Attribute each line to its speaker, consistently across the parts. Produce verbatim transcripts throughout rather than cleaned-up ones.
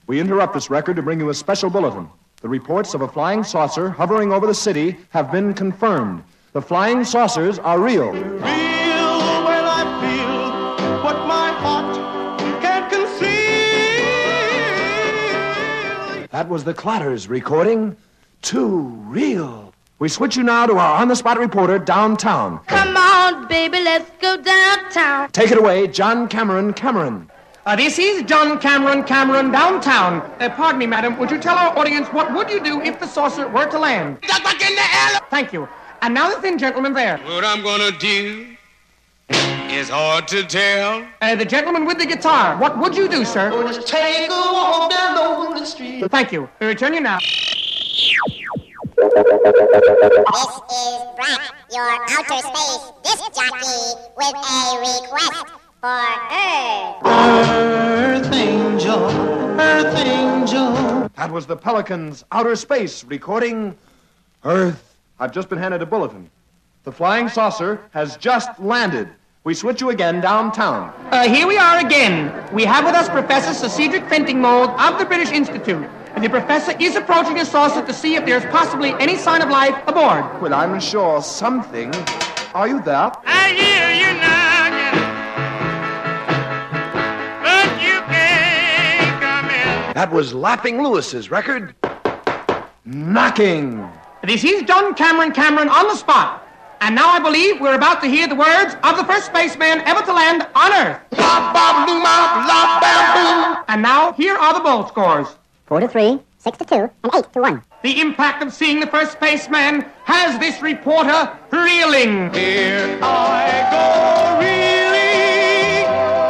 Speaker 1: We interrupt this record to bring you a special bulletin. The reports of a flying saucer hovering over the city have been confirmed. The flying saucers are real.
Speaker 2: Real, well, I feel what my heart can't conceal.
Speaker 1: That was the Clatters recording Too Real. We switch you now to our on-the-spot reporter downtown.
Speaker 3: Come on, baby, let's go downtown.
Speaker 1: Take it away, John Cameron Cameron.
Speaker 4: Uh, this is John Cameron Cameron downtown. Uh, pardon me, madam. Would you tell our audience what would you do if the saucer were to land?
Speaker 2: Duck back in the air.
Speaker 4: Thank you. And now the thin gentleman there.
Speaker 2: What I'm gonna do is hard to tell.
Speaker 4: Uh, the gentleman with the guitar. What would you do, sir?
Speaker 2: Oh, just take a walk down over the street.
Speaker 4: Thank you. We return you now.
Speaker 5: This is Brett, your outer space disc jockey, with a request for Earth.
Speaker 2: Earth angel, Earth angel.
Speaker 1: That was the Pelicans' Outer Space recording Earth. I've just been handed a bulletin. The flying saucer has just landed. We switch you again downtown.
Speaker 4: Uh, here we are again. We have with us Professor Sir Cedric Fentingmold of the British Institute. And the professor is approaching the saucer to see if there's possibly any sign of life aboard.
Speaker 1: Well, I'm sure something. Are you there?
Speaker 6: I hear you knocking, but you can't come in.
Speaker 1: That was Laughing Lewis's record, Knocking.
Speaker 4: This is John Cameron Cameron on the spot. And now I believe we're about to hear the words of the first spaceman ever to land on Earth.
Speaker 2: La ba boom, la ba boom.
Speaker 4: And now, here are the bowl scores.
Speaker 7: Four to three, six to two, and eight to one.
Speaker 4: The impact of seeing the first spaceman has this reporter reeling.
Speaker 2: Here I go reeling.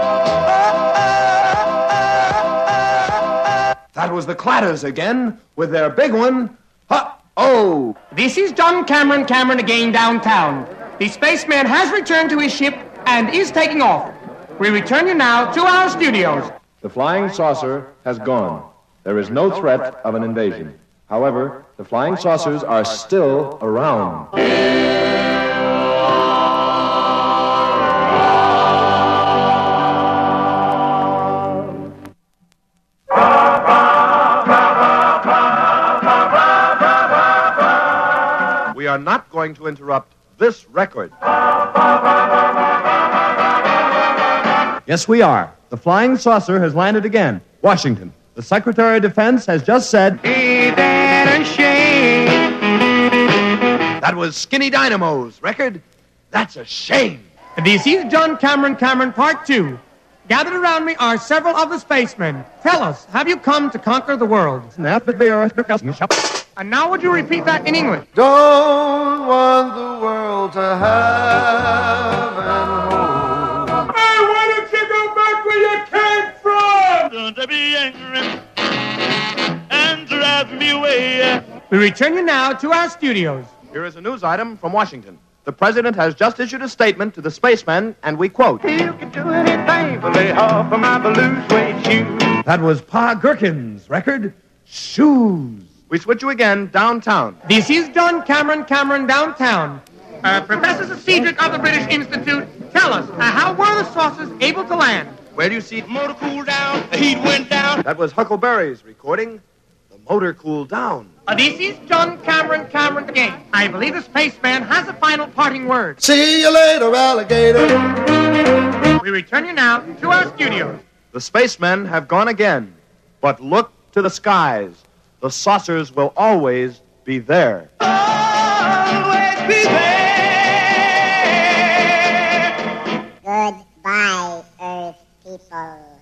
Speaker 1: That was the Clatters again with their big one. Uh-oh.
Speaker 4: This is John Cameron Cameron again downtown. The spaceman has returned to his ship and is taking off. We return you now to our studios.
Speaker 1: The flying saucer has gone. There is no threat of an invasion. However, the flying saucers are still around. We are not going to interrupt this record. Yes, we are. The flying saucer has landed again. Washington. The Secretary of Defense has just said,
Speaker 6: Ain't that a shame?
Speaker 1: That was Skinny Dynamo's record. That's a shame.
Speaker 4: This is John Cameron Cameron Part two. Gathered around me are several of the spacemen. Tell us, have you come to conquer the world? And now would you repeat that in English?
Speaker 2: Don't want the world to have and hold.
Speaker 6: Hey, why don't you go back where you came from? Don't be angry and drive me away.
Speaker 4: We return you now to our studios.
Speaker 1: Here is a news item from Washington. The President has just issued a statement to the spacemen, and we quote,
Speaker 6: You can do anything but lay off of my blue suede shoes.
Speaker 1: That was Pa Gherkin's record, Shoes. We switch you again downtown.
Speaker 4: This is John Cameron Cameron downtown. Uh, Professor Sir Cedric of the British Institute, tell us, uh, how were the saucers able to land?
Speaker 1: Where do you see...
Speaker 2: Motor cooled down, the heat went down.
Speaker 1: That was Huckleberry's recording, The Motor Cooled Down.
Speaker 4: Uh, this is John Cameron Cameron again. I believe the spaceman has a final parting word.
Speaker 2: See you later, alligator.
Speaker 4: We return you now to our studios.
Speaker 1: The spacemen have gone again, but look to the skies. The saucers will always be there.
Speaker 2: Always be there.
Speaker 5: Goodbye, Earth people.